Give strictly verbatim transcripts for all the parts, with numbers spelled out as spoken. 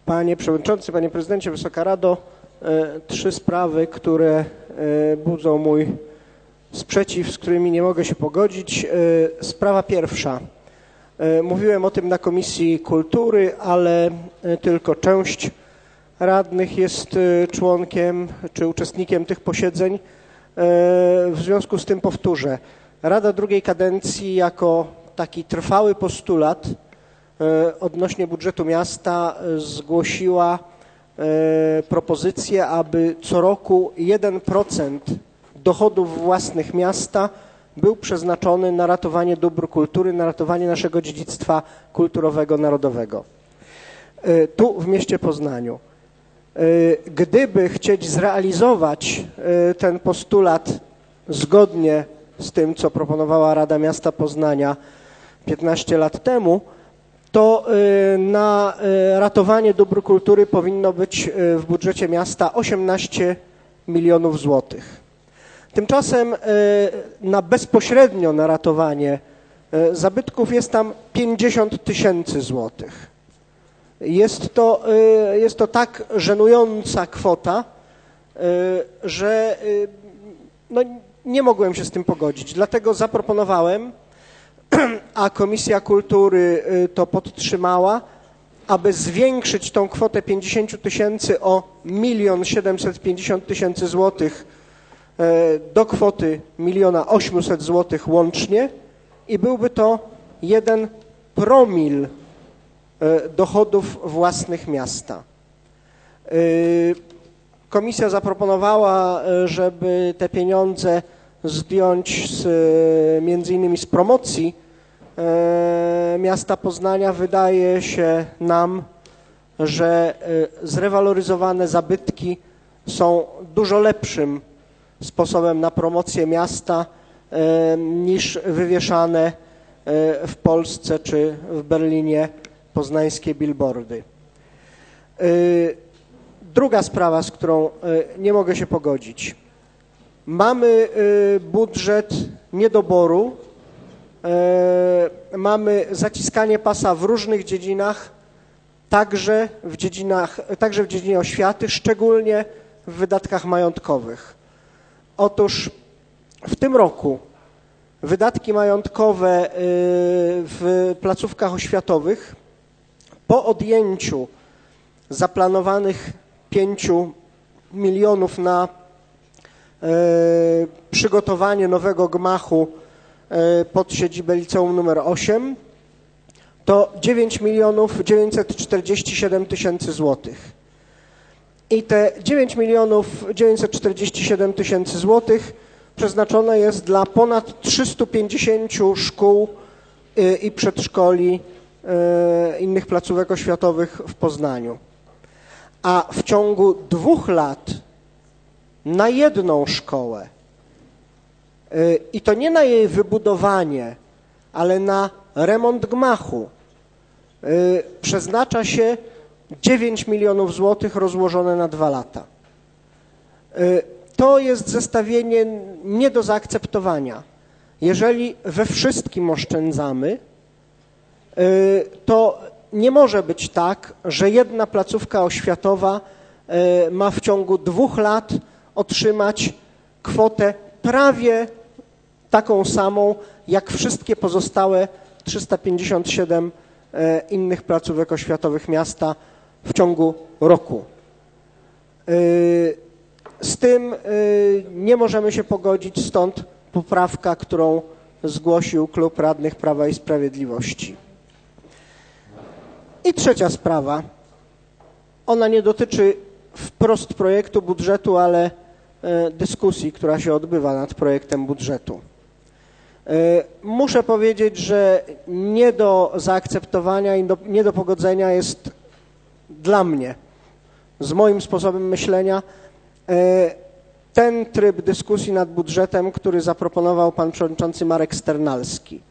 Panie Przewodniczący, Panie Prezydencie, Wysoka Rado, trzy sprawy, które budzą mój sprzeciw, z którymi nie mogę się pogodzić. Sprawa pierwsza. Mówiłem o tym na Komisji Kultury, ale tylko część radnych jest członkiem czy uczestnikiem tych posiedzeń. W związku z tym powtórzę. Rada drugiej kadencji jako taki trwały postulat odnośnie budżetu miasta zgłosiła propozycję, aby co roku jeden procent dochodów własnych miasta był przeznaczony na ratowanie dóbr kultury, na ratowanie naszego dziedzictwa kulturowego, narodowego. Tu w mieście Poznaniu. Gdyby chcieć zrealizować ten postulat zgodnie z tym, co proponowała Rada Miasta Poznania piętnaście lat temu, to na ratowanie dóbr kultury powinno być w budżecie miasta osiemnaście milionów złotych. Tymczasem na bezpośrednio na ratowanie zabytków jest tam pięćdziesiąt tysięcy złotych. Jest to, jest to tak żenująca kwota, że no, nie mogłem się z tym pogodzić. Dlatego zaproponowałem, a Komisja Kultury to podtrzymała, aby zwiększyć tą kwotę pięćdziesiąt tysięcy o milion siedemset pięćdziesiąt tysięcy złotych do kwoty miliona osiemset złotych łącznie i byłby to jeden promil dochodów własnych miasta. Komisja zaproponowała, żeby te pieniądze zdjąć z, między innymi z promocji miasta Poznania. Wydaje się nam, że zrewaloryzowane zabytki są dużo lepszym sposobem na promocję miasta niż wywieszane w Polsce czy w Berlinie poznańskie billboardy. Druga sprawa, z którą nie mogę się pogodzić. Mamy budżet niedoboru, mamy zaciskanie pasa w różnych dziedzinach, także w dziedzinach, także w dziedzinie oświaty, szczególnie w wydatkach majątkowych. Otóż w tym roku wydatki majątkowe w placówkach oświatowych po odjęciu zaplanowanych pięciu milionów na przygotowanie nowego gmachu pod siedzibę liceum numer osiem to dziewięć milionów dziewięćset czterdzieści siedem tysięcy złotych. I te dziewięć milionów dziewięćset czterdzieści siedem tysięcy złotych przeznaczone jest dla ponad trzystu pięćdziesięciu szkół i przedszkoli innych placówek oświatowych w Poznaniu. A w ciągu dwóch lat na jedną szkołę i to nie na jej wybudowanie, ale na remont gmachu przeznacza się dziewięć milionów złotych rozłożone na dwa lata. To jest zestawienie nie do zaakceptowania. Jeżeli we wszystkim oszczędzamy, to nie może być tak, że jedna placówka oświatowa ma w ciągu dwóch lat otrzymać kwotę prawie taką samą, jak wszystkie pozostałe trzysta pięćdziesiąt siedem innych placówek oświatowych miasta w ciągu roku. Z tym nie możemy się pogodzić, stąd poprawka, którą zgłosił Klub Radnych Prawa i Sprawiedliwości. I trzecia sprawa. Ona nie dotyczy wprost projektu budżetu, ale dyskusji, która się odbywa nad projektem budżetu. Muszę powiedzieć, że nie do zaakceptowania i do, nie do pogodzenia jest dla mnie, z moim sposobem myślenia, ten tryb dyskusji nad budżetem, który zaproponował pan przewodniczący Marek Sternalski.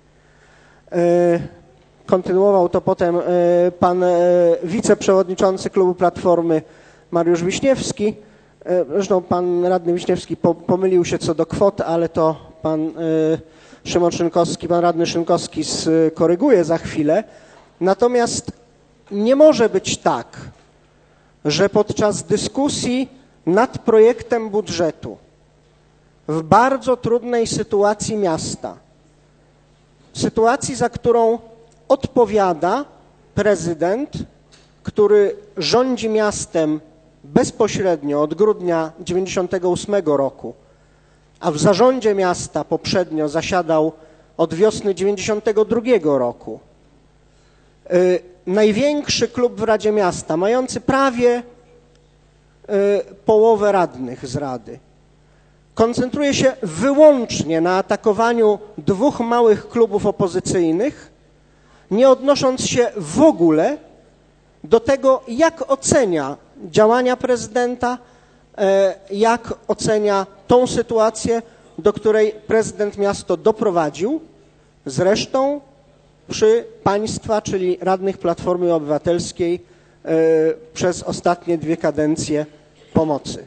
Kontynuował to potem pan wiceprzewodniczący klubu Platformy Mariusz Wiśniewski. Zresztą pan radny Wiśniewski pomylił się co do kwot, ale to pan Szymon Szynkowski, pan radny Szynkowski skoryguje za chwilę. Natomiast nie może być tak, że podczas dyskusji nad projektem budżetu w bardzo trudnej sytuacji miasta, sytuacji, za którą odpowiada prezydent, który rządzi miastem bezpośrednio od grudnia dziewięćdziesiątego ósmego roku, a w zarządzie miasta poprzednio zasiadał od wiosny dziewięćdziesiątego drugiego roku. Yy, największy klub w Radzie Miasta, mający prawie yy, połowę radnych z Rady, koncentruje się wyłącznie na atakowaniu dwóch małych klubów opozycyjnych, nie odnosząc się w ogóle do tego, jak ocenia działania prezydenta, jak ocenia tą sytuację, do której prezydent miasto doprowadził, zresztą przy państwa, czyli radnych Platformy Obywatelskiej, przez ostatnie dwie kadencje pomocy.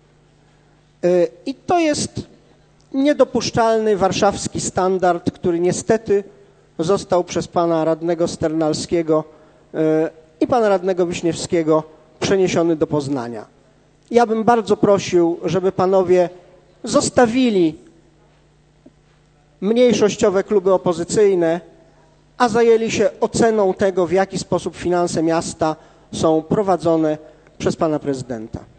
I to jest niedopuszczalny warszawski standard, który niestety został przez pana radnego Sternalskiego i pana radnego Wiśniewskiego przeniesiony do Poznania. Ja bym bardzo prosił, żeby panowie zostawili mniejszościowe kluby opozycyjne, a zajęli się oceną tego, w jaki sposób finanse miasta są prowadzone przez pana prezydenta.